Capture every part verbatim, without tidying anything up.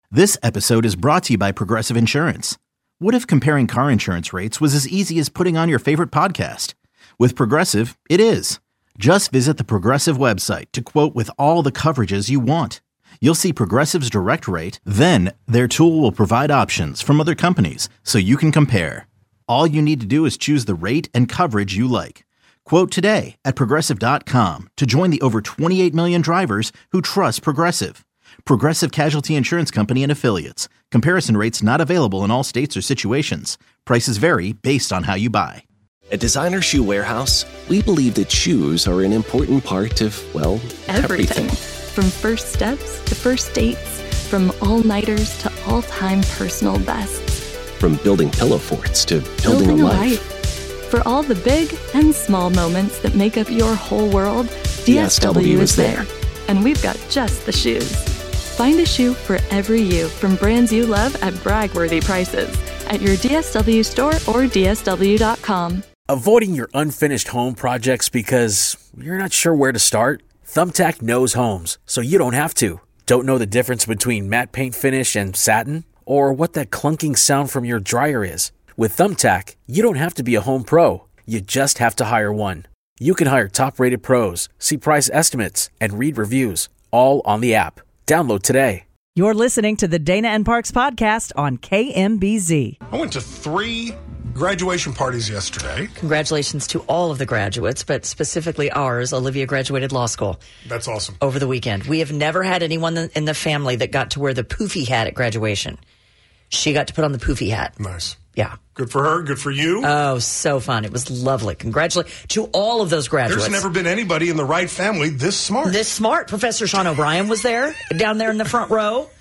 This episode is brought to you by Progressive Insurance. What if comparing car insurance rates was as easy as putting on your favorite podcast? With Progressive, it is. Just visit the Progressive website to quote with all the coverages you want. You'll see Progressive's direct rate, then their tool will provide options from other companies so you can compare. All you need to do is choose the rate and coverage you like. Quote today at Progressive dot com to join the over twenty-eight million drivers who trust Progressive. Progressive Casualty Insurance Company and Affiliates. Comparison rates not available in all states or situations. Prices vary based on how you buy. At Designer Shoe Warehouse, we believe that shoes are an important part of, well, everything. everything. From first steps to first dates, from all-nighters to all-time personal bests. From building pillow forts to building, building a, a life. life. For all the big and small moments that make up your whole world, D S W, D S W is there. And we've got just the shoes. Find a shoe for every you from brands you love at brag-worthy prices at your D S W store or D S W dot com. Avoiding your unfinished home projects because you're not sure where to start? Thumbtack knows homes, so you don't have to. Don't know the difference between matte paint finish and satin? Or what that clunking sound from your dryer is? With Thumbtack, you don't have to be a home pro. You just have to hire one. You can hire top-rated pros, see price estimates, and read reviews, all on the app. Download today. You're listening to the Dana and Parks podcast on K M B Z. I went to three graduation parties yesterday. Congratulations to all of the graduates, but specifically ours. Olivia graduated law school. That's awesome. Over the weekend. We have never had anyone in the family that got to wear the poofy hat at graduation. She got to put on the poofy hat. Nice. Yeah. Good for her. Good for you. Oh, so fun. It was lovely. Congratulations to all of those graduates. There's never been anybody in the right family this smart. This smart. Professor Sean O'Brien was there, down there in the front row.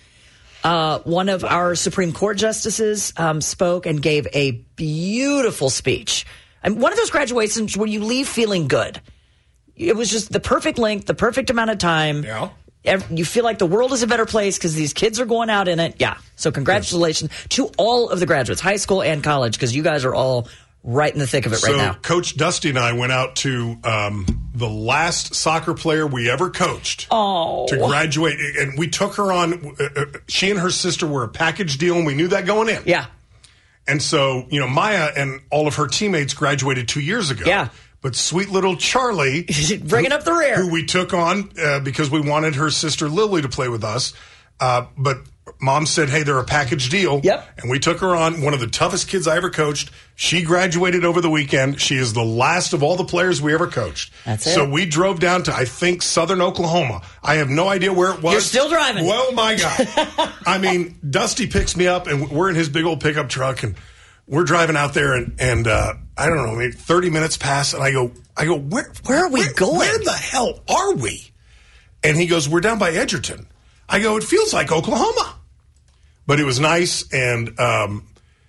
Uh, one of our Supreme Court justices um, spoke and gave a beautiful speech. And one of those graduations where you leave feeling good. It was just the perfect length, the perfect amount of time. Yeah. You feel like the world is a better place because these kids are going out in it. Yeah. So congratulations yes. to all of the graduates, high school and college, because you guys are all right in the thick of it so right now. Coach Dusty and I went out to um, the last soccer player we ever coached oh. to graduate. And we took her on. Uh, she and her sister were a package deal, and we knew that going in. Yeah. And so, you know, Maya and all of her teammates graduated two years ago. Yeah. But sweet little Charlie, bringing up the rear, who we took on uh, because we wanted her sister Lily to play with us. Uh, but mom said, hey, they're a package deal. Yep. And we took her on, one of the toughest kids I ever coached. She graduated over the weekend. She is the last of all the players we ever coached. That's it. So we drove down to, I think, southern Oklahoma. I have no idea where it was. You're still driving. Well, my God. I mean, Dusty picks me up, and we're in his big old pickup truck, and we're driving out there, and, and uh, I don't know, maybe thirty minutes pass, and I go, I go, where, where are we where, going? Where the hell are we? And he goes, we're down by Edgerton. I go, it feels like Oklahoma. But it was nice, and um,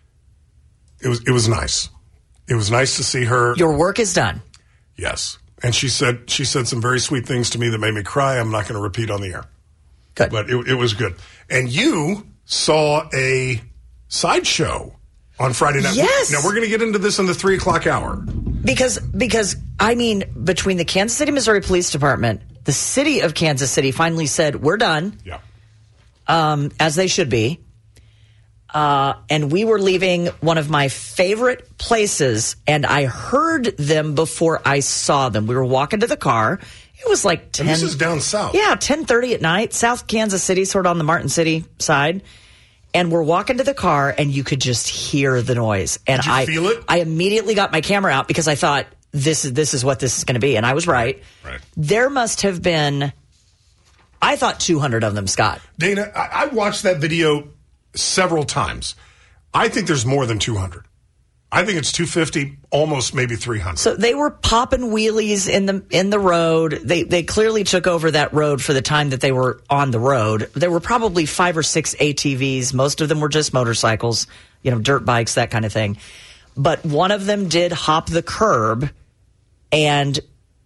it was it was nice. It was nice to see her. Your work is done. Yes. And she said she said some very sweet things to me that made me cry. I'm not going to repeat on the air. Good. But it, it was good. And you saw a sideshow on Friday night. Yes. Now, we're going to get into this in the three o'clock hour. Because, because I mean, between the Kansas City, Missouri Police Department, the city of Kansas City finally said, we're done. Yeah. Um, as they should be. Uh, and we were leaving one of my favorite places, and I heard them before I saw them. We were walking to the car. It was like ten. And this is down south. Yeah, ten thirty at night, South Kansas City, sort of on the Martin City side. And we're walking to the car, and you could just hear the noise. And Did you I feel it? I immediately got my camera out because I thought this is this is what this is going to be, and I was right. Right. There must have been, I thought two hundred of them, Scott. Dana, I, I watched that video several times. I think there's more than two hundred. I think it's two fifty, almost maybe three hundred. So they were popping wheelies in the in the road. They they clearly took over that road for the time that they were on the road. There were probably five or six A T Vs. Most of them were just motorcycles, you know, dirt bikes, that kind of thing. But one of them did hop the curb and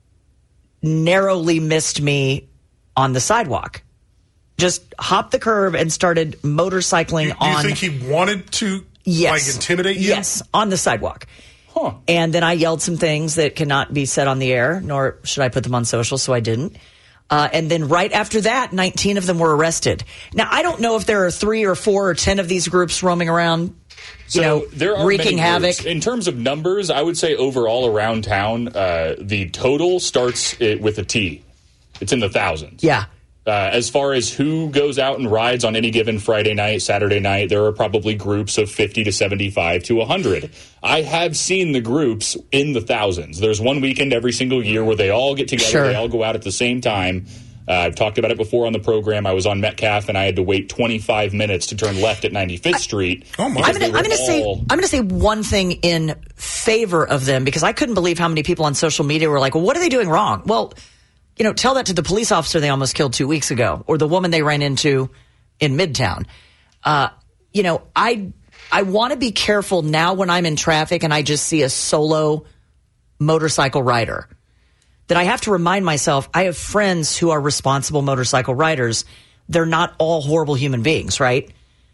narrowly missed me on the sidewalk. Just hopped the curb and started motorcycling you, on. Do you think he wanted to yes. like intimidate you? Yes, on the sidewalk. Huh. And then I yelled some things that cannot be said on the air, nor should I put them on social, so I didn't. Uh, and then right after that, nineteen of them were arrested. Now, I don't know if there are three or four or ten of these groups roaming around, you so know, there are wreaking havoc. Groups. In terms of numbers, I would say overall around town, uh, the total starts it with a T. It's in the thousands. Yeah. Uh, as far as who goes out and rides on any given Friday night, Saturday night, there are probably groups of fifty to seventy-five to one hundred. I have seen the groups in the thousands. There's one weekend every single year where they all get together. Sure. They all go out at the same time. Uh, I've talked about it before on the program. I was on Metcalf, and I had to wait twenty-five minutes to turn left at ninety-fifth Street. Oh my! I'm going to say I'm going to say one thing in favor of them, because I couldn't believe how many people on social media were like, "Well, what are they doing wrong?" Well, you know, tell that to the police officer they almost killed two weeks ago, or the woman they ran into in Midtown. Uh, you know, I I want to be careful now when I'm in traffic and I just see a solo motorcycle rider, that I have to remind myself I have friends who are responsible motorcycle riders. They're not all horrible human beings, right?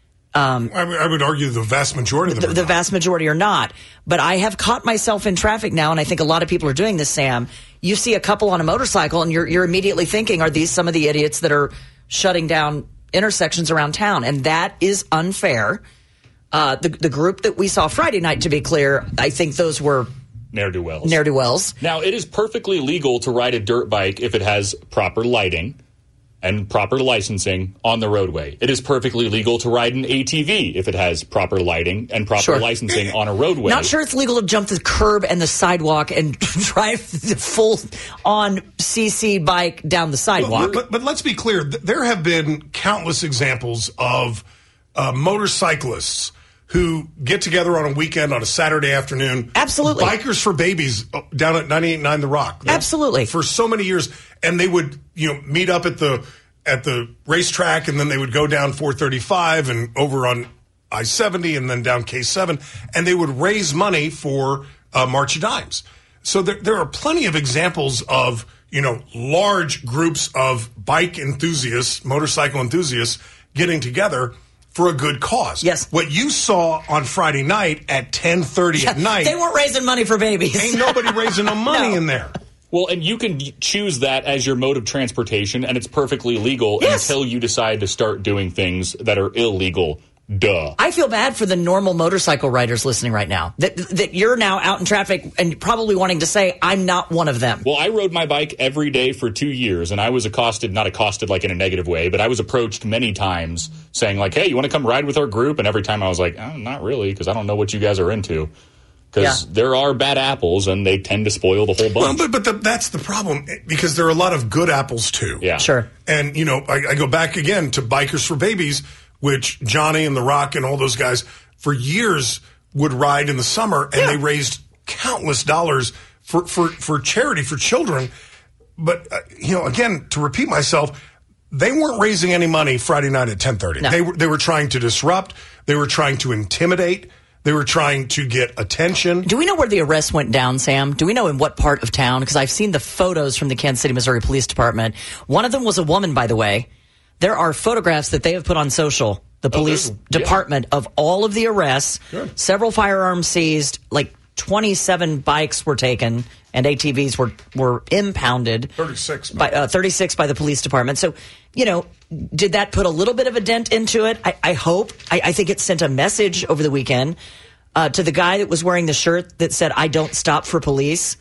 Um, I, I would argue the vast majority of them. The, are the vast majority are not. But I have caught myself in traffic now, and I think a lot of people are doing this, Sam. You see a couple on a motorcycle, and you're you're immediately thinking, are these some of the idiots that are shutting down intersections around town? And that is unfair. Uh, the, the group that we saw Friday night, to be clear, I think those were Ne'er-do-wells. Ne'er-do-wells. Now, it is perfectly legal to ride a dirt bike if it has proper lighting and proper licensing on the roadway. It is perfectly legal to ride an A T V if it has proper lighting and proper Sure. licensing on a roadway. Not sure it's legal to jump the curb and the sidewalk and drive the full-on C C bike down the sidewalk. But, but let's be clear. Th- There have been countless examples of uh, motorcyclists who get together on a weekend on a Saturday afternoon. Absolutely. Bikers for Babies down at ninety-eight point nine The Rock. Absolutely. For so many years. And they would, you know, meet up at the at the racetrack, and then they would go down four thirty-five and over on I seventy and then down K seven, and they would raise money for uh, March of Dimes. So there, there are plenty of examples of, you know, large groups of bike enthusiasts, motorcycle enthusiasts getting together for a good cause. Yes. What you saw on Friday night at ten thirty at night. They weren't raising money for babies. Ain't nobody raising no money No. in there. Well, and you can choose that as your mode of transportation, and it's perfectly legal Yes. until you decide to start doing things that are illegal. Duh. I feel bad for the normal motorcycle riders listening right now. That that you're now out in traffic and probably wanting to say, I'm not one of them. Well, I rode my bike every day for two years, and I was accosted, not accosted like in a negative way, but I was approached many times saying, like, hey, you want to come ride with our group? And every time I was like, oh, not really, because I don't know what you guys are into. Because Yeah. there are bad apples, and they tend to spoil the whole Well, bunch. but but the, that's the problem, because there are a lot of good apples too. Yeah. Sure. And you know, I, I go back again to Bikers for Babies, which Johnny and The Rock and all those guys for years would ride in the summer, and Yeah. they raised countless dollars for for for charity for children. But uh, you know, again, to repeat myself, they weren't raising any money Friday night at ten thirty. No. They were they were trying to disrupt. They were trying to intimidate. They were trying to get attention. Do we know where the arrest went down, Sam? Do we know in what part of town? Because I've seen the photos from the Kansas City, Missouri Police Department. One of them was a woman, by the way. There are photographs that they have put on social, the police there's- yeah. department, of all of the arrests. Several firearms seized, like twenty-seven bikes were taken, and A T Vs were, were impounded. thirty-six. By, uh, thirty-six by the police department. So, you know, did that put a little bit of a dent into it? I, I hope. I, I think it sent a message over the weekend uh, to the guy that was wearing the shirt that said, I don't stop for police.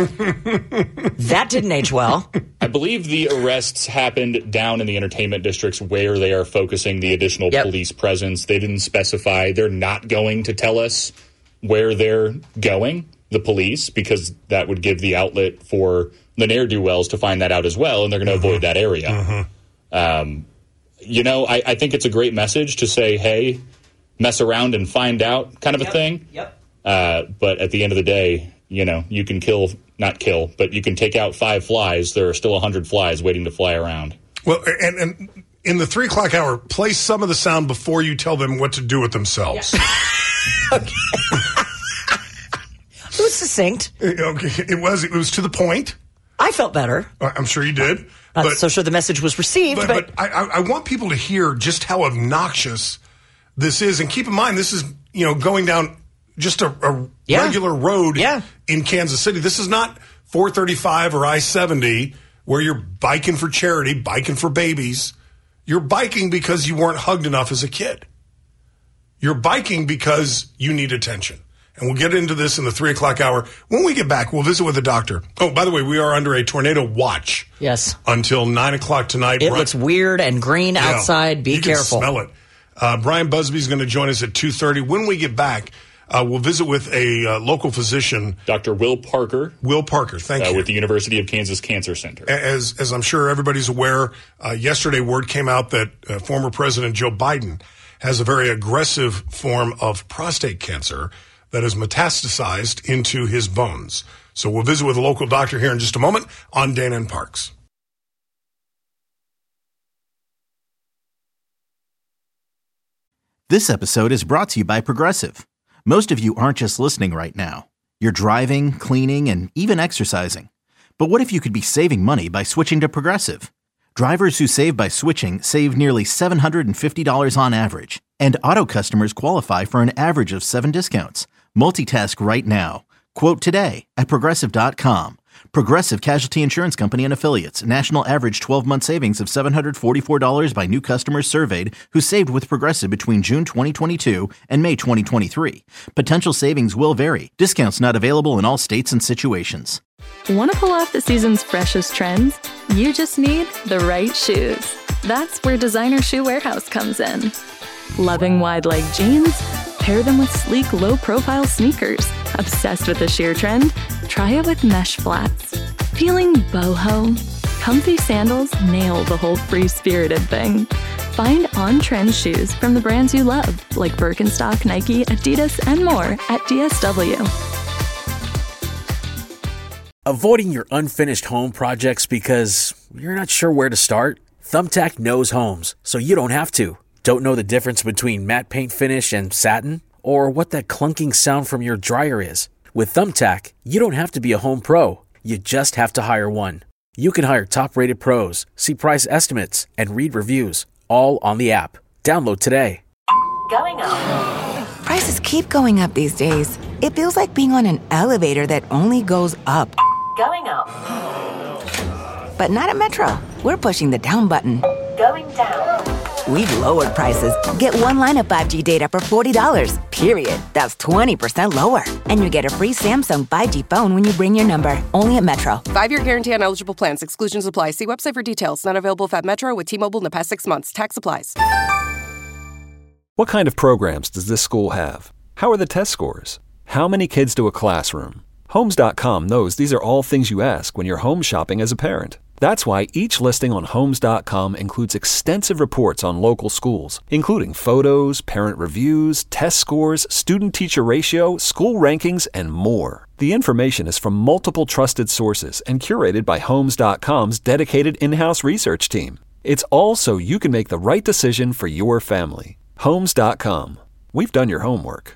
That didn't age well. I believe the arrests happened down in the entertainment districts where they are focusing the additional Yep. police presence. They didn't specify. They're not going to tell us where they're going, the police, because that would give the outlet for the ne'er-do-wells to find that out as well, and they're going to avoid that area. Um, you know, I, I think it's a great message to say, hey, mess around and find out kind of a thing. Yep. Uh, but at the end of the day, you know, you can kill, not kill, but you can take out five flies. There are still one hundred flies waiting to fly around. Well, and, and in the three o'clock hour, play some of the sound before you tell them what to do with themselves. It was succinct. Okay, it was. It was to the point. I felt better. I'm sure you did. Not But, so sure the message was received, but, but, but I, I I want people to hear just how obnoxious this is. And keep in mind, this is, you know, going down just a, a Yeah. regular road Yeah. in Kansas City. This is not four thirty-five or I seventy where you're biking for charity, biking for babies. You're biking because you weren't hugged enough as a kid. You're biking because you need attention. And we'll get into this in the three o'clock hour. When we get back, we'll visit with a doctor. Oh, by the way, we are under a tornado watch. Yes. Until nine o'clock tonight. It Brian, looks weird and green yeah, outside. Be you careful. You can smell it. Uh, Brian Busby is going to join us at two thirty. When we get back, uh, we'll visit with a uh, local physician. Doctor Will Parker. Will Parker, thank uh, you. With the University of Kansas Cancer Center. As, as I'm sure everybody's aware, uh, yesterday word came out that uh, former President Joe Biden has a very aggressive form of prostate cancer that has metastasized into his bones. So we'll visit with a local doctor here in just a moment on Dana and Parks. This episode is brought to you by Progressive. Most of you aren't just listening right now. You're driving, cleaning, and even exercising. But what if you could be saving money by switching to Progressive? Drivers who save by switching save nearly seven hundred fifty dollars on average. And auto customers qualify for an average of seven discounts. Multitask right now. Quote today at Progressive dot com. Progressive Casualty Insurance Company and Affiliates. National average twelve-month savings of seven hundred forty-four dollars by new customers surveyed who saved with Progressive between June twenty twenty-two and May twenty twenty-three. Potential savings will vary. Discounts not available in all states and situations. Want to pull off the season's freshest trends? You just need the right shoes. That's where Designer Shoe Warehouse comes in. Loving wide leg jeans? Pair them with sleek, low-profile sneakers. Obsessed with the sheer trend? Try it with mesh flats. Feeling boho? Comfy sandals nail the whole free-spirited thing. Find on-trend shoes from the brands you love, like Birkenstock, Nike, Adidas, and more at D S W. Avoiding your unfinished home projects because you're not sure where to start? Thumbtack knows homes, so you don't have to. Don't know the difference between matte paint finish and satin? Or what that clunking sound from your dryer is? With Thumbtack, you don't have to be a home pro. You just have to hire one. You can hire top-rated pros, see price estimates, and read reviews, all on the app. Download today. Going up. Prices keep going up these days. It feels like being on an elevator that only goes up. Going up. But not at Metro. We're pushing the down button. Going down. We've lowered prices. Get one line of five G data for forty dollars, period. That's twenty percent lower. And you get a free Samsung five G phone when you bring your number. Only at Metro. Five-year guarantee on eligible plans. Exclusions apply. See website for details. Not available at Metro with T-Mobile in the past six months. Tax applies. What kind of programs does this school have? How are the test scores? How many kids to a classroom? Homes dot com knows these are all things you ask when you're home shopping as a parent. That's why each listing on Homes dot com includes extensive reports on local schools, including photos, parent reviews, test scores, student-teacher ratio, school rankings, and more. The information is from multiple trusted sources and curated by Homes dot com's dedicated in-house research team. It's all so you can make the right decision for your family. Homes dot com. We've done your homework.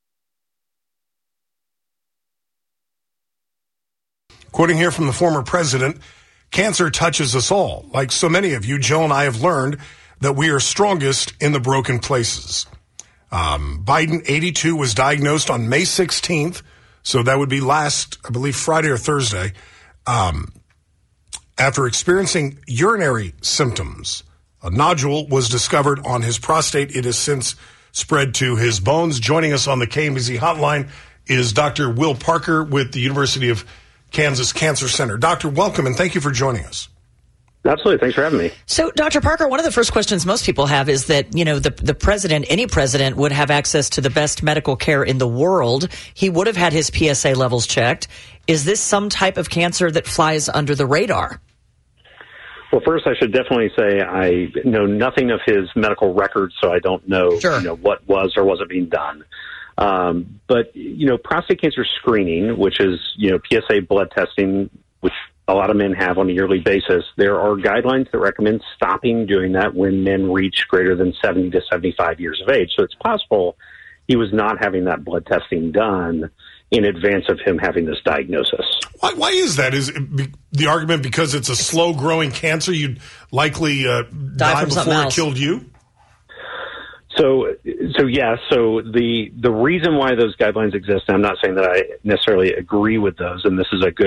Quoting here from the former president, cancer touches us all. Like so many of you, Joe and I have learned that we are strongest in the broken places. Um, Biden, eighty-two, was diagnosed on May sixteenth, so that would be last, I believe, Friday or Thursday, um, after experiencing urinary symptoms. A nodule was discovered on his prostate. It has since spread to his bones. Joining us on the K M B Z hotline is Doctor Will Parker with the University of Kansas Cancer Center. Doctor, welcome, and thank you for joining us. Absolutely. Thanks for having me. So, Doctor Parker, one of the first questions most people have is that, you know, the, the president, any president, would have access to the best medical care in the world. He would have had his P S A levels checked. Is this some type of cancer that flies under the radar? Well, first, I should definitely say I know nothing of his medical records, so I don't know, sure. you know what was or wasn't being done. Um, but, you know, prostate cancer screening, which is, you know, P S A blood testing, which a lot of men have on a yearly basis, there are guidelines that recommend stopping doing that when men reach greater than seventy to seventy-five years of age. So it's possible he was not having that blood testing done in advance of him having this diagnosis. Why, why is that? Is it be, the argument because it's a slow-growing cancer, you'd likely uh, die, die before it killed you? So, so yes. So the the reason why those guidelines exist, and I'm not saying that I necessarily agree with those, and this is a good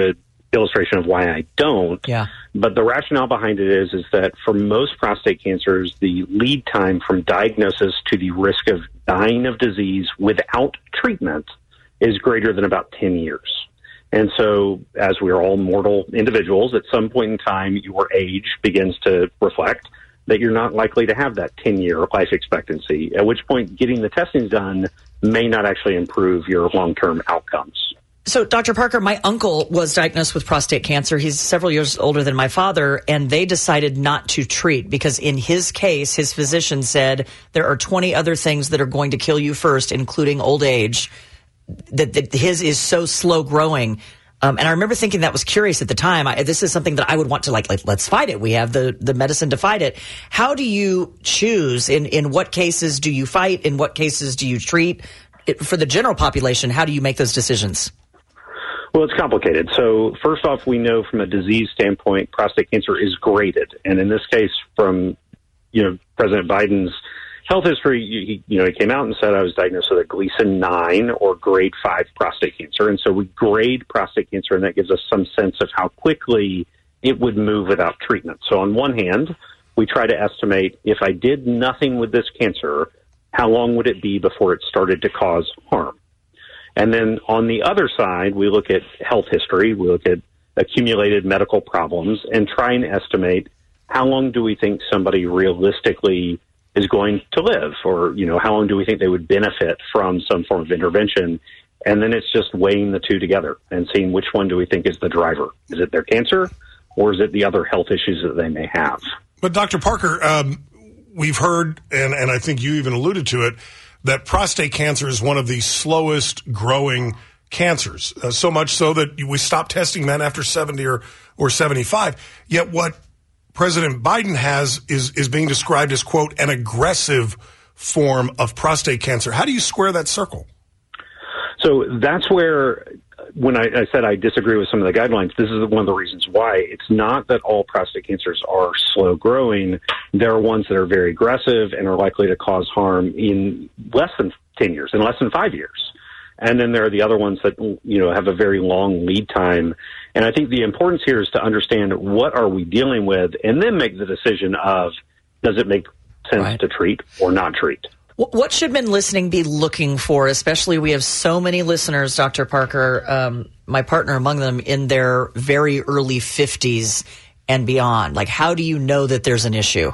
illustration of why I don't. Yeah. But the rationale behind it is, is that for most prostate cancers, the lead time from diagnosis to the risk of dying of disease without treatment is greater than about ten years. And so, as we are all mortal individuals, at some point in time, your age begins to reflect that you're not likely to have that ten-year life expectancy, at which point getting the testing done may not actually improve your long-term outcomes. So, Doctor Parker, my uncle was diagnosed with prostate cancer. He's several years older than my father, and they decided not to treat because in his case, his physician said there are twenty other things that are going to kill you first, including old age, that, that his is so slow growing. Um, and I remember thinking that was curious at the time. I, this is something that I would want to, like, like, let's fight it. We have the, the medicine to fight it. How do you choose? In, in what cases do you fight? In what cases do you treat? It, for the general population, how do you make those decisions? Well, it's complicated. So first off, we know from a disease standpoint, prostate cancer is graded. And in this case, from, you know, President Biden's health history, he, you know, he came out and said I was diagnosed with a Gleason nine or grade five prostate cancer. And so we grade prostate cancer, and that gives us some sense of how quickly it would move without treatment. So on one hand, we try to estimate if I did nothing with this cancer, how long would it be before it started to cause harm? And then on the other side, we look at health history, we look at accumulated medical problems, and try and estimate how long do we think somebody realistically is going to live, or, you know, how long do we think they would benefit from some form of intervention? And then it's just weighing the two together and seeing which one do we think is the driver. Is it their cancer, or is it the other health issues that they may have? But Doctor Parker, um, we've heard, and, and I think you even alluded to it, that prostate cancer is one of the slowest growing cancers, uh, so much so that we stopped testing men after seventy or, or seventy-five. Yet what President Biden has is, is being described as, quote, an aggressive form of prostate cancer. How do you square that circle? So that's where, when I, I said I disagree with some of the guidelines, this is one of the reasons why. It's not that all prostate cancers are slow growing. There are ones that are very aggressive and are likely to cause harm in less than ten years, in less than five years. And then there are the other ones that, you know, have a very long lead time. And I think the importance here is to understand what are we dealing with, and then make the decision of, does it make sense right. to treat or not treat? What should men listening be looking for? Especially, we have so many listeners, Doctor Parker, um, my partner among them, in their very early fifties and beyond. Like, how do you know that there's an issue?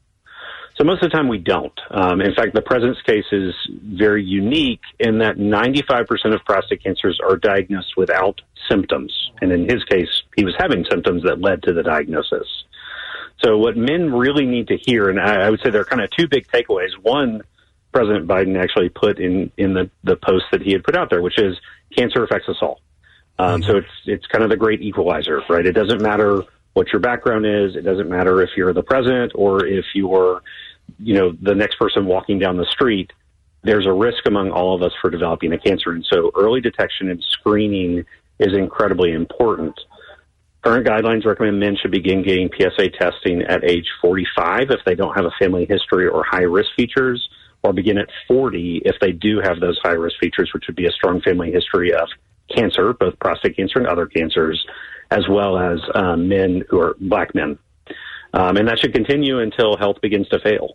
So most of the time we don't. Um, in fact, the president's case is very unique in that ninety-five percent of prostate cancers are diagnosed without symptoms. And in his case, he was having symptoms that led to the diagnosis. So what men really need to hear, and I, I would say there are kind of two big takeaways. One, President Biden actually put in, in the, the post that he had put out there, which is cancer affects us all. Um, mm-hmm. So it's it's kind of the great equalizer, right? It doesn't matter what your background is. It doesn't matter if you're the president or if you're, you know, the next person walking down the street. There's a risk among all of us for developing a cancer. And so early detection and screening is incredibly important. Current guidelines recommend men should begin getting P S A testing at age forty-five if they don't have a family history or high-risk features, or begin at forty if they do have those high-risk features, which would be a strong family history of cancer, both prostate cancer and other cancers, as well as um, men who are black men. Um, and that should continue until health begins to fail.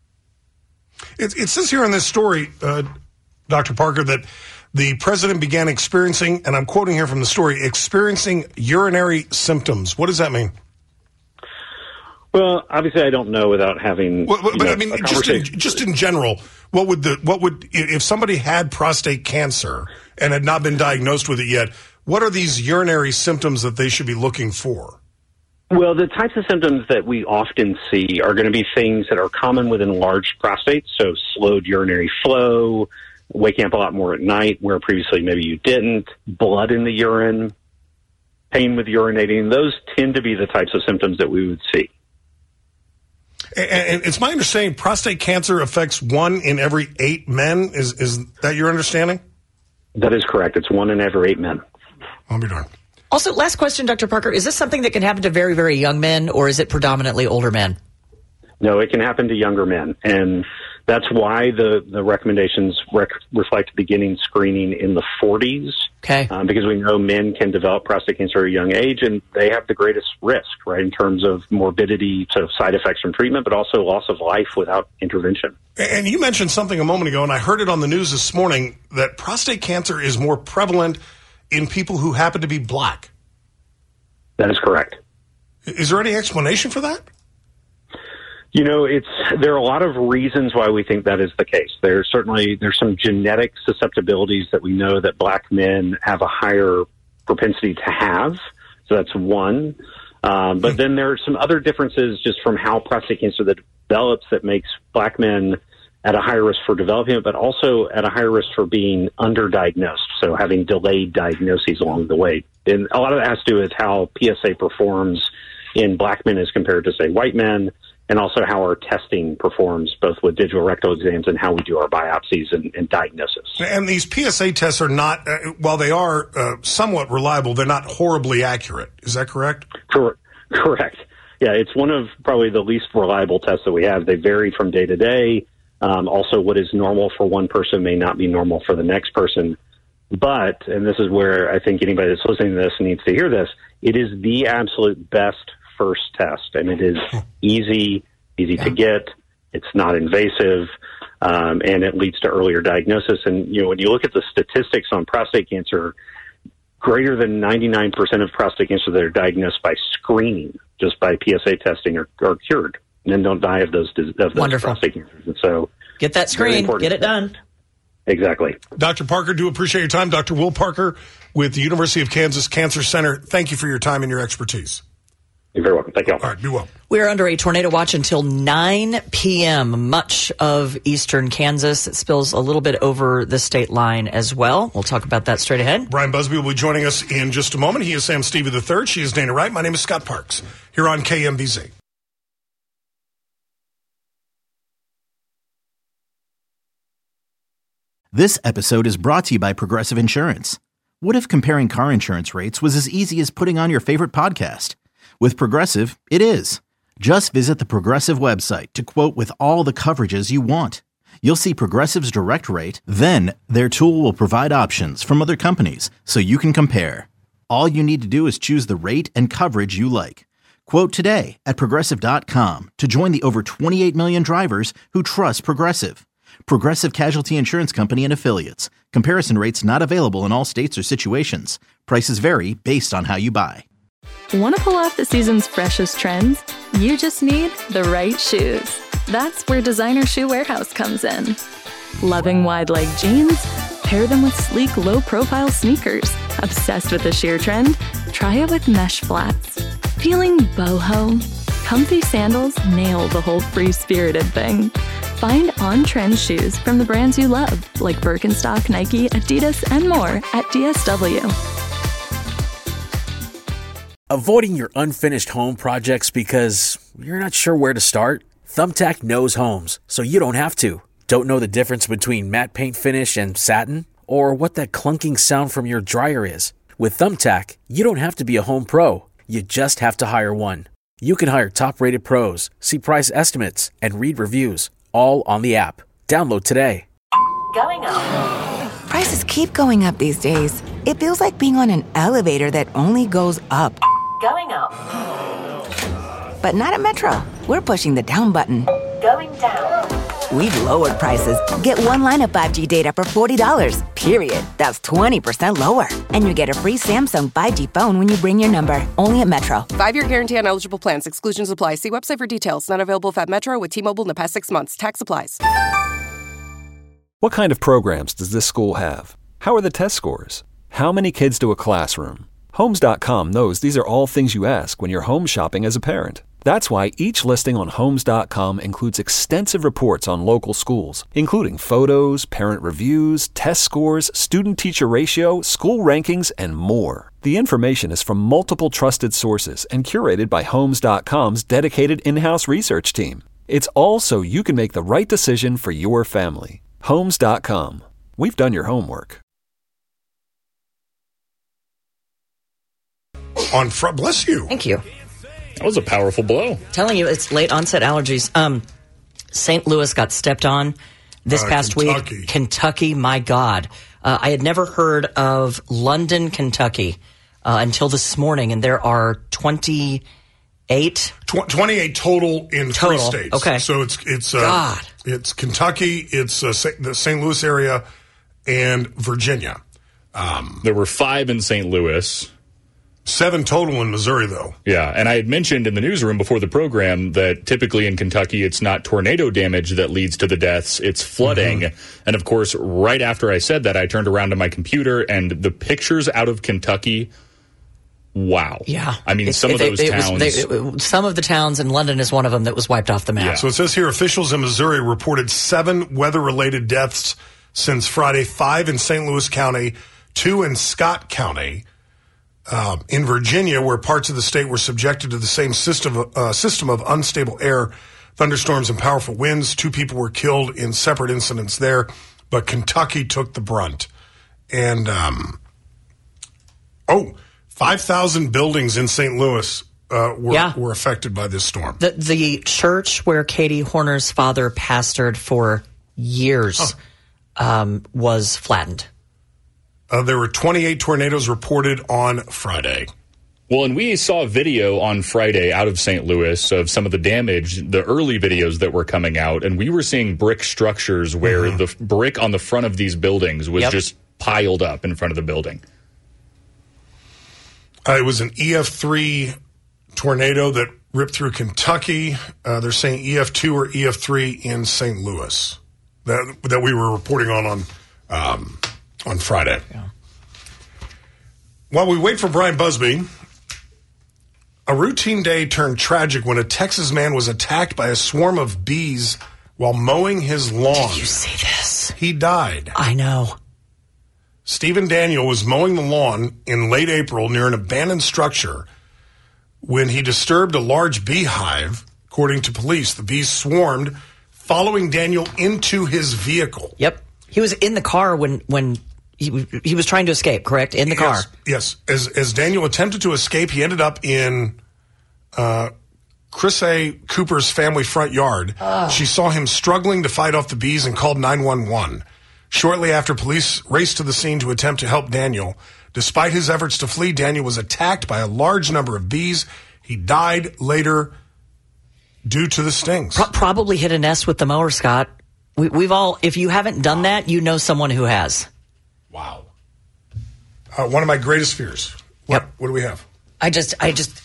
It, it says here in this story, uh, Doctor Parker, that the president began experiencing, and I'm quoting here from the story, experiencing urinary symptoms. What does that mean? Well, obviously, I don't know without having. Well, but know, I mean, just in, just in general, what would the what would if somebody had prostate cancer and had not been diagnosed with it yet? What are these urinary symptoms that they should be looking for? Well, the types of symptoms that we often see are going to be things that are common with enlarged prostates, so slowed urinary flow, waking up a lot more at night where previously maybe you didn't, blood in the urine, pain with urinating. Those tend to be the types of symptoms that we would see. And it's my understanding prostate cancer affects one in every eight men. Is is that your understanding? That is correct. It's one in every eight men. I'll be darned. Also, last question, Doctor Parker. Is this something that can happen to very, very young men, or is it predominantly older men? No, it can happen to younger men. And That's why the, the recommendations rec- reflect beginning screening in the forties. Okay. Um, because we know men can develop prostate cancer at a young age, and they have the greatest risk, right, in terms of morbidity to side effects from treatment, but also loss of life without intervention. And you mentioned something a moment ago, and I heard it on the news this morning, that prostate cancer is more prevalent in people who happen to be black. That is correct. Is there any explanation for that? You know, it's there are a lot of reasons why we think that is the case. There's certainly there's some genetic susceptibilities that we know that black men have a higher propensity to have. So that's one. Um, but then there are some other differences just from how prostate cancer that develops that makes black men at a higher risk for developing it, but also at a higher risk for being underdiagnosed, so having delayed diagnoses along the way. And a lot of that has to do with how P S A performs in black men as compared to, say, white men, and also how our testing performs, both with digital rectal exams and how we do our biopsies and, and diagnosis. And these P S A tests are not, uh, while they are uh, somewhat reliable, they're not horribly accurate. Is that correct? Cor- correct. Yeah, it's one of probably the least reliable tests that we have. They vary from day to day. Um, also, what is normal for one person may not be normal for the next person. But, and this is where I think anybody that's listening to this needs to hear this, it is the absolute best first test, and it is easy, easy yeah. to get. It's not invasive, um, and it leads to earlier diagnosis. And, you know, when you look at the statistics on prostate cancer, greater than ninety-nine percent of prostate cancer that are diagnosed by screening, just by P S A testing, are, are cured and then don't die of those, of those Wonderful. prostate cancers. And so, get that screen, get it done. Exactly. Doctor Parker, do appreciate your time. Doctor Will Parker with the University of Kansas Cancer Center. Thank you for your time and your expertise. You're very welcome. Thank you all. All right, be well. We're under a tornado watch until nine p.m. Much of eastern Kansas. It spills a little bit over the state line as well. We'll talk about that straight ahead. Brian Busby will be joining us in just a moment. He is Sam Stevie the third. She is Dana Wright. My name is Scott Parks here on K M B Z. This episode is brought to you by Progressive Insurance. What if comparing car insurance rates was as easy as putting on your favorite podcast? With Progressive, it is. Just visit the Progressive website to quote with all the coverages you want. You'll see Progressive's direct rate, then their tool will provide options from other companies so you can compare. All you need to do is choose the rate and coverage you like. Quote today at Progressive dot com to join the over twenty-eight million drivers who trust Progressive. Progressive Casualty Insurance Company and Affiliates. Comparison rates not available in all states or situations. Prices vary based on how you buy. Want to pull off the season's freshest trends? You just need the right shoes. That's where Designer Shoe Warehouse comes in. Loving wide leg jeans? Pair them with sleek, low-profile sneakers. Obsessed with the sheer trend? Try it with mesh flats. Feeling boho? Comfy sandals nail the whole free-spirited thing. Find on-trend shoes from the brands you love, like Birkenstock, Nike, Adidas, and more at D S W. Avoiding your unfinished home projects because you're not sure where to start? Thumbtack knows homes, so you don't have to. Don't know the difference between matte paint finish and satin? Or what that clunking sound from your dryer is? With Thumbtack, you don't have to be a home pro. You just have to hire one. You can hire top-rated pros, see price estimates, and read reviews, all on the app. Download today. Going up. Prices keep going up these days. It feels like being on an elevator that only goes up. Going up. But not at Metro. We're pushing the down button. Going down. We've lowered prices. Get one line of five G data for forty dollars, period. That's twenty percent lower. And you get a free Samsung five G phone when you bring your number. Only at Metro. Five-year guarantee on eligible plans. Exclusions apply. See website for details. Not available at Metro with T-Mobile in the past six months. Tax applies. What kind of programs does this school have? How are the test scores? How many kids do a classroom? Homes dot com knows these are all things you ask when you're home shopping as a parent. That's why each listing on Homes dot com includes extensive reports on local schools, including photos, parent reviews, test scores, student-teacher ratio, school rankings, and more. The information is from multiple trusted sources and curated by Homes dot com's dedicated in-house research team. It's all so you can make the right decision for your family. Homes dot com. We've done your homework. On front, bless you. Thank you. That was a powerful blow. Telling you, it's late onset allergies. Um, Saint Louis got stepped on this Uh, past Kentucky. week. Kentucky, my God. Uh, I had never heard of London, Kentucky uh, until this morning, and there are twenty-eight. Tw- twenty-eight total in Total, three states. okay. So it's it's uh, God. it's Kentucky, it's uh, Sa- the Saint Louis area, and Virginia. Um, there were five in Saint Louis. Seven total in Missouri, though. Yeah, and I had mentioned in the newsroom before the program that typically in Kentucky it's not tornado damage that leads to the deaths, it's flooding. Mm-hmm. And of course, right after I said that, I turned around to my computer and the pictures out of Kentucky, wow. Yeah. I mean, It- some it- of those it was- towns... they- it- some of the towns, and London is one of them, that was wiped off the map. Yeah. So it says here, officials in Missouri reported seven weather-related deaths since Friday, five in Saint Louis County, two in Scott County. Um, in Virginia, where parts of the state were subjected to the same system of, uh, system of unstable air, thunderstorms, and powerful winds. Two people were killed in separate incidents there, but Kentucky took the brunt. And, um, oh, five thousand buildings in Saint Louis uh, were, Yeah. were affected by this storm. The, the church where Katie Horner's father pastored for years um, was flattened. Uh, there were twenty-eight tornadoes reported on Friday. Well, and we saw a video on Friday out of Saint Louis of some of the damage, the early videos that were coming out, and we were seeing brick structures where mm-hmm. the f- brick on the front of these buildings was Yep. just piled up in front of the building. Uh, it was an E F three tornado that ripped through Kentucky. Uh, they're saying E F two or E F three in Saint Louis that that we were reporting on on um, on Friday. Yeah. While we wait for Brian Busby, a routine day turned tragic when a Texas man was attacked by a swarm of bees while mowing his lawn. Did you see this? He died. I know. Stephen Daniel was mowing the lawn in late April near an abandoned structure when he disturbed a large beehive. According to police, the bees swarmed, following Daniel into his vehicle. Yep. He was in the car when, when he, he was trying to escape, correct? In the car. Yes. yes. As, as Daniel attempted to escape, he ended up in uh, Chris A. Cooper's family front yard. Oh. She saw him struggling to fight off the bees and called nine one one. Shortly after, police raced to the scene to attempt to help Daniel. Despite his efforts to flee, Daniel was attacked by a large number of bees. He died later due to the stings. Pro- probably hit a nest with the mower, Scott. We, we've all, if you haven't done that, you know someone who has. Wow. Uh, one of my greatest fears. What, Yep. what do we have? I just, I just,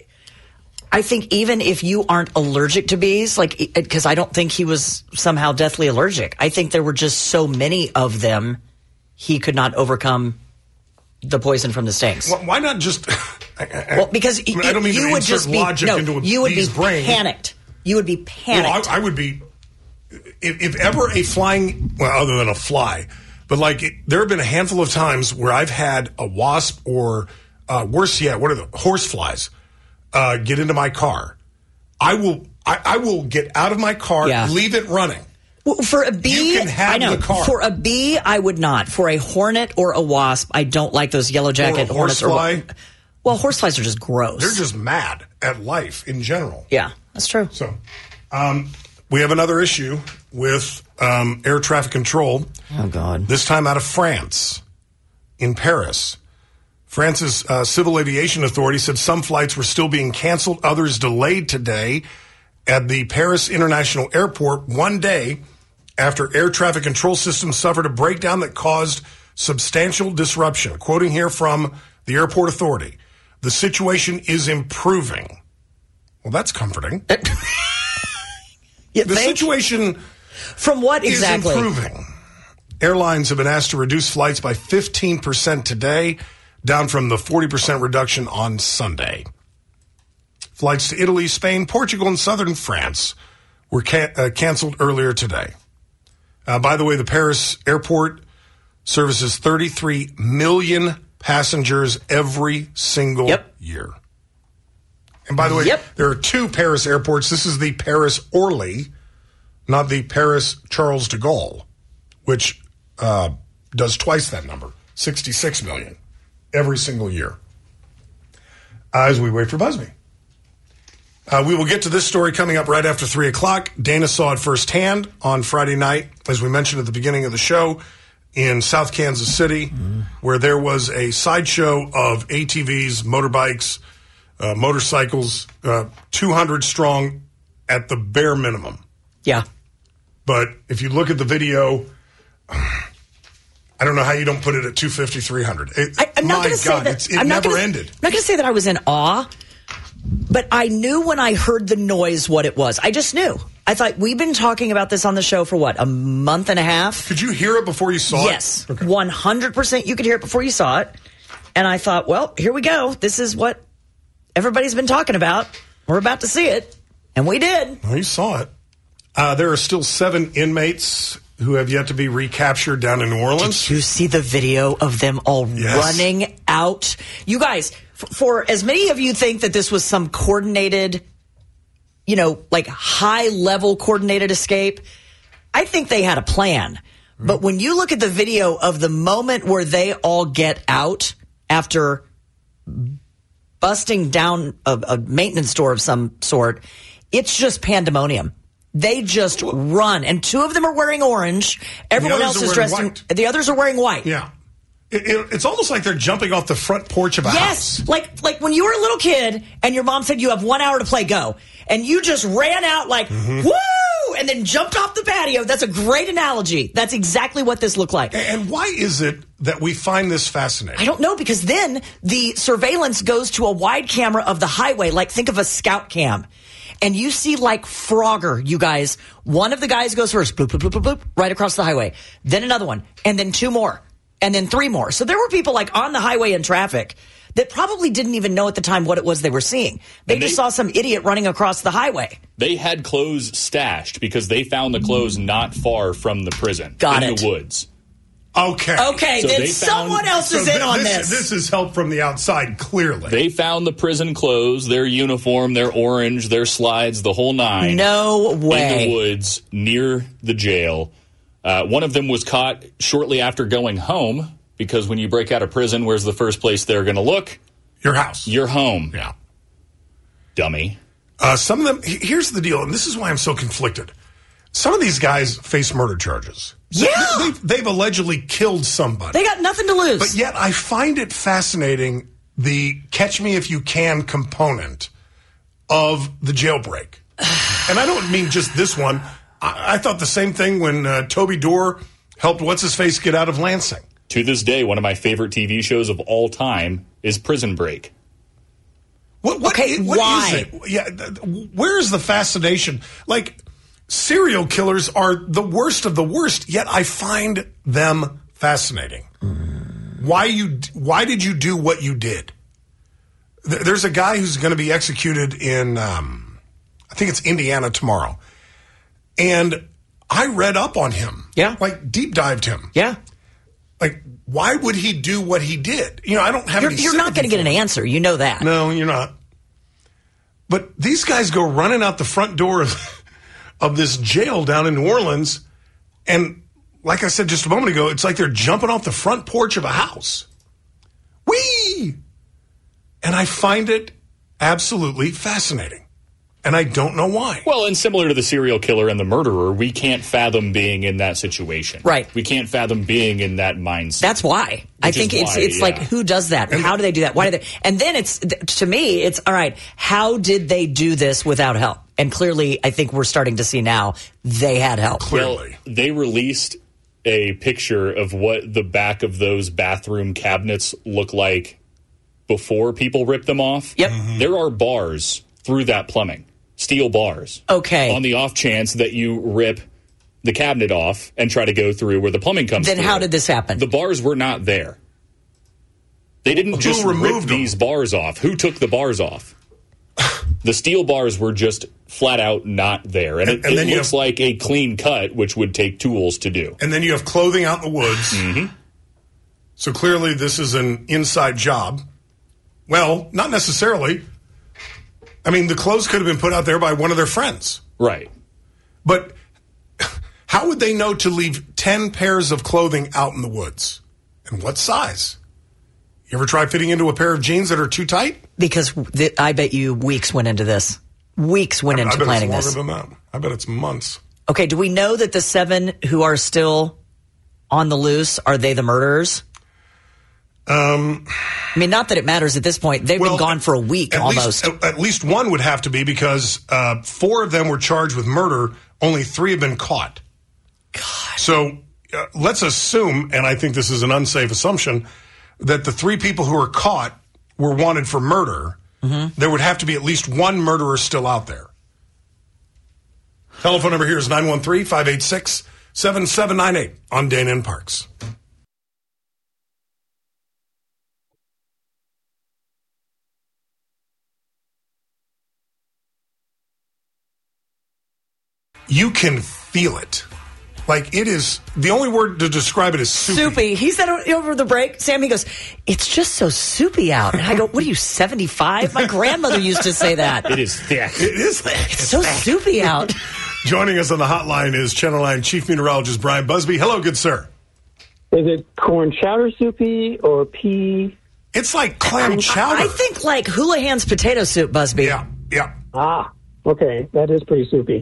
I think even if you aren't allergic to bees, like, because I don't think he was somehow deathly allergic. I think there were just so many of them, he could not overcome the poison from the stings. Why why not just? Well, because I, mean, I don't mean you to would insert just be logic no, into a you would be bee's brain. panicked. You would be panicked. Well, I, I would be. If, if ever a flying, well, other than a fly, but like it, there have been a handful of times where I've had a wasp or uh, worse yet, what are the horse flies uh, get into my car. I will. I, I will get out of my car, Yeah. leave it running. Well, for a bee, You can have I know. the car. For a bee, I would not. For a hornet or a wasp, I don't like those yellow jacket Or a hornets. horsefly. Or, well, horseflies are just gross. They're just mad at life in general. Yeah, that's true. So, um, we have another issue with um, air traffic control. Oh, God. This time out of France, in Paris. France's uh, Civil Aviation Authority said some flights were still being canceled, others delayed today at the Paris International Airport, one day after air traffic control systems suffered a breakdown that caused substantial disruption. Quoting here from the airport authority, the situation is improving. Well, that's comforting. You The think? situation From what exactly? is improving. Airlines have been asked to reduce flights by fifteen percent today, down from the forty percent reduction on Sunday. Flights to Italy, Spain, Portugal, and southern France were ca- uh, canceled earlier today. Uh, by the way, the Paris airport services thirty-three million passengers every single Yep. year. And by the way, Yep. there are two Paris airports. This is the Paris Orly, not the Paris Charles de Gaulle, which uh, does twice that number, sixty-six million every single year. Uh, as we wait for Busby. Uh, we will get to this story coming up right after three o'clock. Dana saw it firsthand on Friday night, as we mentioned at the beginning of the show, in South Kansas City, mm. where there was a sideshow of A T Vs, motorbikes, uh, motorcycles, uh, two hundred strong at the bare minimum. Yeah. But if you look at the video, I don't know how you don't put it at two fifty, three hundred. It, I, I'm not my going to say God, that. it's, it I'm never not gonna, ended. I'm not going to say that I was in awe, but I knew when I heard the noise what it was. I just knew. I thought, we've been talking about this on the show for what, a month and a half? Could you hear it before you saw yes, it? Yes, okay. one hundred percent you could hear it before you saw it. And I thought, well, here we go. This is what everybody's been talking about. We're about to see it. And we did. Well, you saw it. Uh, there are still seven inmates who have yet to be recaptured down in New Orleans. Did you see the video of them all yes. running out? You guys, f- for as many of you think that this was some coordinated, you know, like high-level coordinated escape, I think they had a plan. Mm. But when you look at the video of the moment where they all get out after busting down a, a maintenance store of some sort, it's just pandemonium. They just run, and two of them are wearing orange. Everyone else is dressed in, the others are wearing white. Yeah. It, it, it's almost like they're jumping off the front porch of a yes. house. Yes, like like when you were a little kid and your mom said you have one hour to play, go. And you just ran out like, mm-hmm. woo, and then jumped off the patio. That's a great analogy. That's exactly what this looked like. And why is it that we find this fascinating? I don't know, because then the surveillance goes to a wide camera of the highway, like think of a scout cam. And you see like Frogger, you guys. One of the guys goes first, bloop, bloop, bloop, bloop, bloop, right across the highway. Then another one, and then two more, and then three more. So there were people like on the highway in traffic that probably didn't even know at the time what it was they were seeing. They, they just saw some idiot running across the highway. They had clothes stashed because they found the clothes not far from the prison. Got in it. the woods. Okay. Okay, so then someone found, else is so in on this. this. This is help from the outside, clearly. They found the prison clothes, their uniform, their orange, their slides, the whole nine. No way. In the woods near the jail. Uh, one of them was caught shortly after going home, because when you break out of prison, where's the first place they're going to look? Your house. Your home. Yeah. Dummy. Uh, some of them, here's the deal, and this is why I'm so conflicted. Some of these guys face murder charges. Yeah. They've, they've allegedly killed somebody. They got nothing to lose. But yet I find it fascinating, the catch me if you can component of the jailbreak. And I don't mean just this one. I, I thought the same thing when uh, Toby Dorr helped What's-His-Face get out of Lansing. To this day, one of my favorite T V shows of all time is Prison Break. What, what, okay, what why? is it? Yeah, th- where is the fascination? Like, serial killers are the worst of the worst, yet I find them fascinating. Mm. Why you? Why did you do what you did? Th- there's a guy who's going to be executed in, um, I think it's Indiana tomorrow, and I read up on him. Yeah, like deep dived him. Yeah, like why would he do what he did? You know, I don't have. You're, any you're not going to get an him. answer. You know that. No, you're not. But these guys go running out the front door of. of this jail down in New Orleans, and like I said just a moment ago, it's like they're jumping off the front porch of a house. Whee! And I find it absolutely fascinating. And I don't know why. Well, and similar to the serial killer and the murderer, we can't fathom being in that situation. Right. We can't fathom being in that mindset. That's why. I think it's why, it's yeah. like, who does that? And how do they do that? Why do they? And then it's, to me, it's, all right, how did they do this without help? And clearly, I think we're starting to see now, they had help. Clearly. Well, they released a picture of what the back of those bathroom cabinets look like before people rip them off. Yep. Mm-hmm. There are bars through that plumbing. Steel bars. Okay. On the off chance that you rip the cabinet off and try to go through where the plumbing comes then through. Then how did this happen? The bars were not there. They didn't Who just removed rip them? these bars off. Who took the bars off? The steel bars were just flat out not there. And, And- it, and it then you looks have- like a clean cut, which would take tools to do. And then you have clothing out in the woods. Mm-hmm. So clearly this is an inside job. Well, not necessarily. I mean, the clothes could have been put out there by one of their friends. Right. But how would they know to leave ten pairs of clothing out in the woods? And what size? You ever try fitting into a pair of jeans that are too tight? Because th- I bet you weeks went into this. weeks went I, into I bet planning it's this. longer than that. I bet it's months. Okay, do we know that the seven who are still on the loose, are they the murderers? Um, I mean, not that it matters at this point. They've well, been gone for a week at almost. Least, at least one would have to be because uh, four of them were charged with murder. Only three have been caught. God. So uh, let's assume, and I think this is an unsafe assumption, that the three people who were caught were wanted for murder. Mm-hmm. There would have to be at least one murderer still out there. Telephone number here is nine one three, five eight six, seven seven nine eight on Dana and Parks. You can feel it. Like, it is, the only word to describe it is soupy. Soupy. He said over the break, Sam, he goes, it's just so soupy out. And I go, what are you, seventy-five? My grandmother used to say that. It is thick. It is thick. It's, it's so thick. Soupy out. Joining us on the hotline is Channel nine Chief Meteorologist Brian Busby. Hello, good sir. Is it corn chowder soupy or pea? It's like clam chowder. I think like Houlihan's potato soup, Busby. Yeah, yeah. Ah, okay. That is pretty soupy.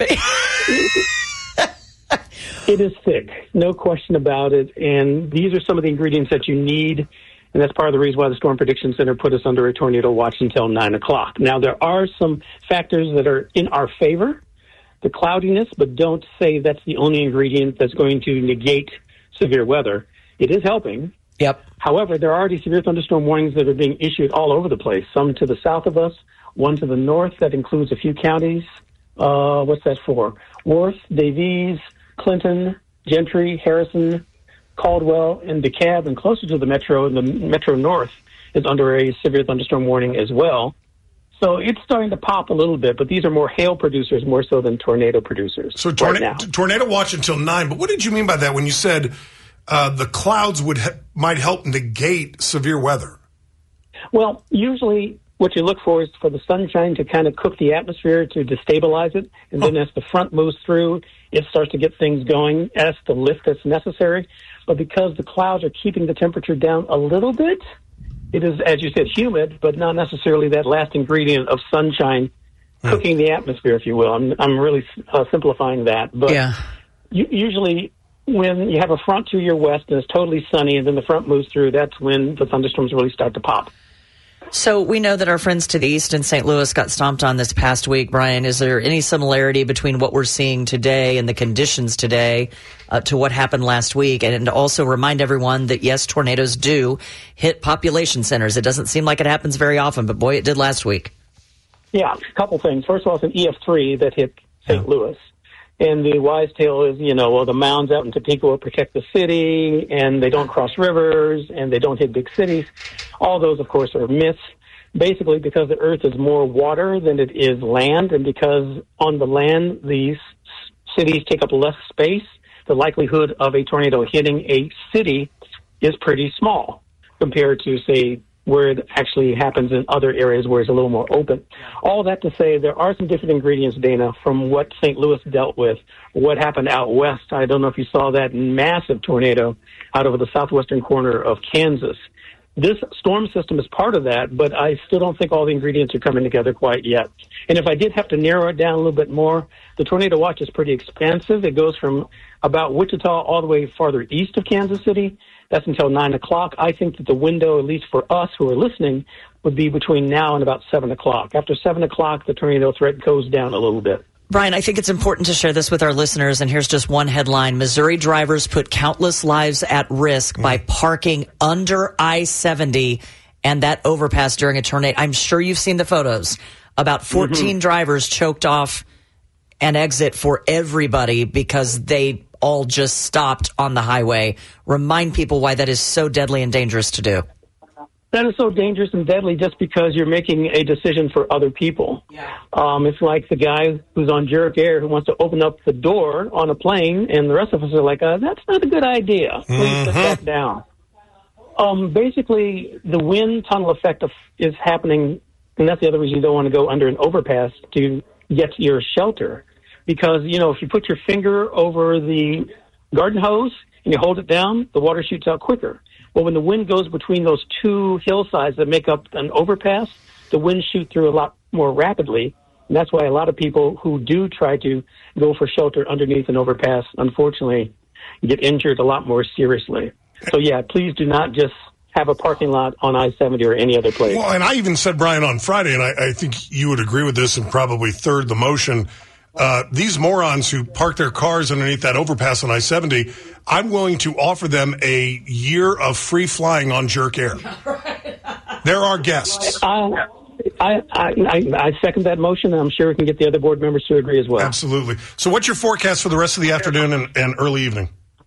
It is thick, no question about it. And these are some of the ingredients that you need. And that's part of the reason why the Storm Prediction Center put us under a tornado watch until nine o'clock. Now, there are some factors that are in our favor, the cloudiness, but don't say that's the only ingredient that's going to negate severe weather. It is helping. Yep. However, there are already severe thunderstorm warnings that are being issued all over the place, some to the south of us, one to the north that includes a few counties. Uh, what's that for? Worth, Davies, Clinton, Gentry, Harrison, Caldwell, and DeKalb, and closer to the metro, the metro north is under a severe thunderstorm warning as well. So it's starting to pop a little bit, but these are more hail producers more so than tornado producers. So torna- right now. tornado watch until nine. But what did you mean by that when you said uh, the clouds would ha- might help negate severe weather? Well, usually what you look for is for the sunshine to kind of cook the atmosphere to destabilize it. And then oh. as the front moves through, it starts to get things going as the lift that's necessary. But because the clouds are keeping the temperature down a little bit, it is, as you said, humid, but not necessarily that last ingredient of sunshine hmm. cooking the atmosphere, if you will. I'm, I'm really uh, simplifying that. But yeah. you, usually when you have a front to your west and it's totally sunny and then the front moves through, that's when the thunderstorms really start to pop. So we know that our friends to the east in Saint Louis got stomped on this past week. Brian, is there any similarity between what we're seeing today and the conditions today uh, to what happened last week? And to also remind everyone that, yes, tornadoes do hit population centers. It doesn't seem like it happens very often, but boy, it did last week. Yeah, a couple things. First of all, it's an E F three that hit Saint Yeah. Louis. And the wise tale is, you know, well, the mounds out in Topeka will protect the city, and they don't cross rivers, and they don't hit big cities. All those, of course, are myths. Basically, because the earth is more water than it is land, and because on the land, these cities take up less space, the likelihood of a tornado hitting a city is pretty small compared to, say, where it actually happens in other areas where it's a little more open. All that to say, there are some different ingredients, Dana, from what Saint Louis dealt with, what happened out west. I don't know if you saw that massive tornado out over the southwestern corner of Kansas. This storm system is part of that, but I still don't think all the ingredients are coming together quite yet. And if I did have to narrow it down a little bit more, the tornado watch is pretty expansive. It goes from about Wichita all the way farther east of Kansas City. That's until nine o'clock. I think that the window, at least for us who are listening, would be between now and about seven o'clock. After seven o'clock, the tornado threat goes down a little bit. Brian, I think it's important to share this with our listeners, and here's just one headline. Missouri drivers put countless lives at risk by parking under I seventy and that overpass during a tornado. I'm sure you've seen the photos. About fourteen mm-hmm. drivers choked off an exit for everybody because they all just stopped on the highway. Remind people why that is so deadly and dangerous to do. That is so dangerous and deadly just because you're making a decision for other people. Yeah. Um, it's like the guy who's on Jurek Air who wants to open up the door on a plane, and the rest of us are like, uh, that's not a good idea. Please mm-hmm. put that down. Um, basically, the wind tunnel effect of, is happening, and that's the other reason you don't want to go under an overpass to get your shelter. Because, you know, if you put your finger over the garden hose and you hold it down, the water shoots out quicker. Well, when the wind goes between those two hillsides that make up an overpass, the winds shoot through a lot more rapidly, And that's why a lot of people who do try to go for shelter underneath an overpass, unfortunately, get injured a lot more seriously. So, yeah, please do not just have a parking lot on I seventy or any other place. Well, and I even said, Brian, on Friday, and I, I think you would agree with this and probably third the motion, uh, these morons who park their cars underneath that overpass on I seventy, I'm willing to offer them a year of free flying on Jerk Air. They're our guests. Uh, I, I, I, I second that motion, and I'm sure we can get the other board members to agree as well. Absolutely. So what's your forecast for the rest of the afternoon and, and early evening?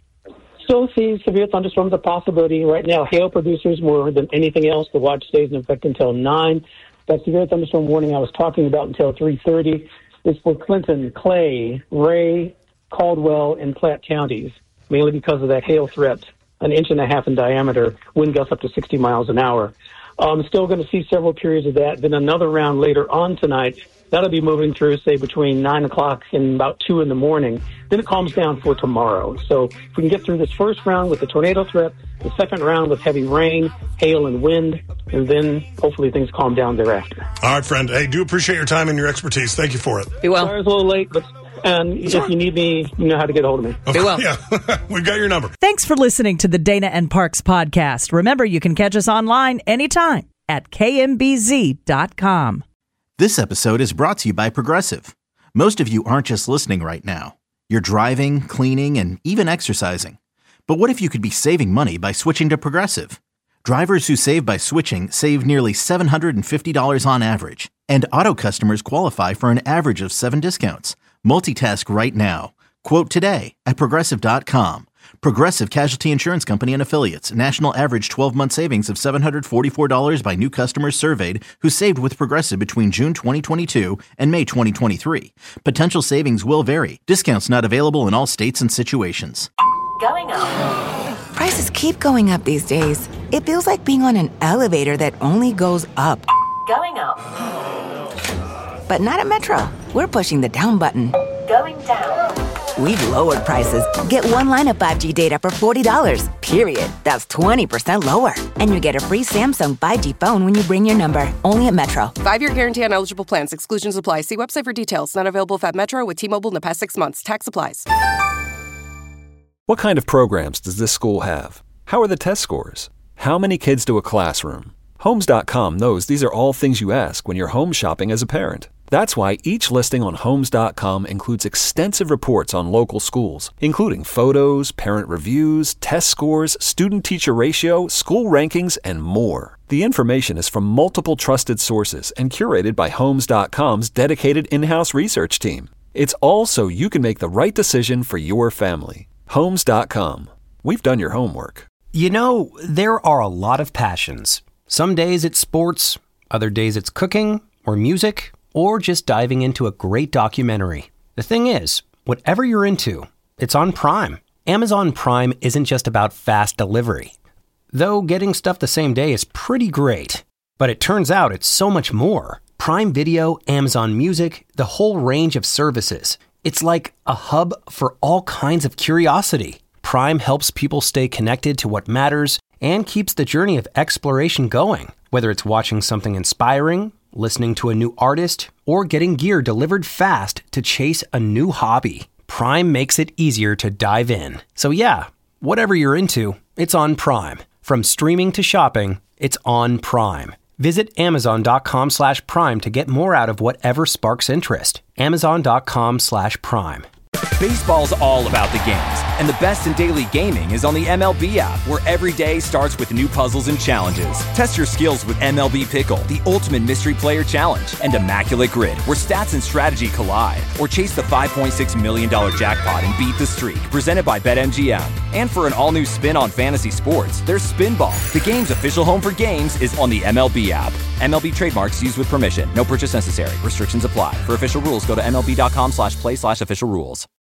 Still see severe thunderstorms a possibility. Right now, hail producers more than anything else. The watch stays in effect until nine. That severe thunderstorm warning I was talking about until three thirty is for Clinton, Clay, Ray, Caldwell, and Platte counties, mainly because of that hail threat, an inch and a half in diameter, wind gusts up to sixty miles an hour. I'm um, still going to see several periods of that. Then another round later on tonight. That'll be moving through, say, between nine o'clock and about two in the morning. Then it calms down for tomorrow. So if we can get through this first round with the tornado threat, the second round with heavy rain, hail, and wind, and then hopefully things calm down thereafter. All right, friend. Hey, do appreciate your time and your expertise. Thank you for it. Be well. Sorry it's a little late, but and if you need me, you know how to get a hold of me. Okay. Be well. Yeah, we've got your number. Thanks for listening to the Dana and Parks podcast. Remember, you can catch us online anytime at K M B Z dot com. This episode is brought to you by Progressive. Most of you aren't just listening right now. You're driving, cleaning, and even exercising. But what if you could be saving money by switching to Progressive? Drivers who save by switching save nearly seven hundred fifty dollars on average. And auto customers qualify for an average of seven discounts. Multitask right now. Quote today at Progressive dot com. Progressive Casualty Insurance Company and Affiliates. National average twelve-month savings of seven hundred forty-four dollars by new customers surveyed who saved with Progressive between June twenty twenty-two and May twenty twenty-three. Potential savings will vary. Discounts not available in all states and situations. Going up. Prices keep going up these days. It feels like being on an elevator that only goes up. Going up. But not at Metro. We're pushing the down button. Going down. We've lowered prices. Get one line of five G data for forty dollars, period. That's twenty percent lower. And you get a free Samsung five G phone when you bring your number. Only at Metro. Five-year guarantee on eligible plans. Exclusions apply. See website for details. Not available at Metro with T-Mobile in the past six months. Tax applies. What kind of programs does this school have? How are the test scores? How many kids do a classroom? Homes dot com knows these are all things you ask when you're home shopping as a parent. That's why each listing on Homes dot com includes extensive reports on local schools, including photos, parent reviews, test scores, student-teacher ratio, school rankings, and more. The information is from multiple trusted sources and curated by Homes dot com's dedicated in-house research team. It's all so you can make the right decision for your family. Homes dot com. We've done your homework. You know, there are a lot of passions. Some days it's sports, other days it's cooking or music, or just diving into a great documentary. The thing is, whatever you're into, it's on Prime. Amazon Prime isn't just about fast delivery. Though getting stuff the same day is pretty great. But it turns out it's so much more. Prime Video, Amazon Music, the whole range of services. It's like a hub for all kinds of curiosity. Prime helps people stay connected to what matters and keeps the journey of exploration going. Whether it's watching something inspiring, listening to a new artist, or getting gear delivered fast to chase a new hobby, Prime makes it easier to dive in. So yeah, whatever you're into, it's on Prime. From streaming to shopping, it's on Prime. Visit Amazon dot com slash Prime to get more out of whatever sparks interest. Amazon dot com slash Prime. Baseball's all about the games, and the best in daily gaming is on the M L B app, where every day starts with new puzzles and challenges. Test your skills with M L B Pickle, the ultimate mystery player challenge, and Immaculate Grid, where stats and strategy collide. Or chase the five point six million dollars jackpot and beat the streak, presented by BetMGM. And for an all-new spin on fantasy sports, there's Spinball. The game's official home for games is on the M L B app. M L B trademarks used with permission. No purchase necessary. Restrictions apply. For official rules, go to M L B dot com slash play slash official rules.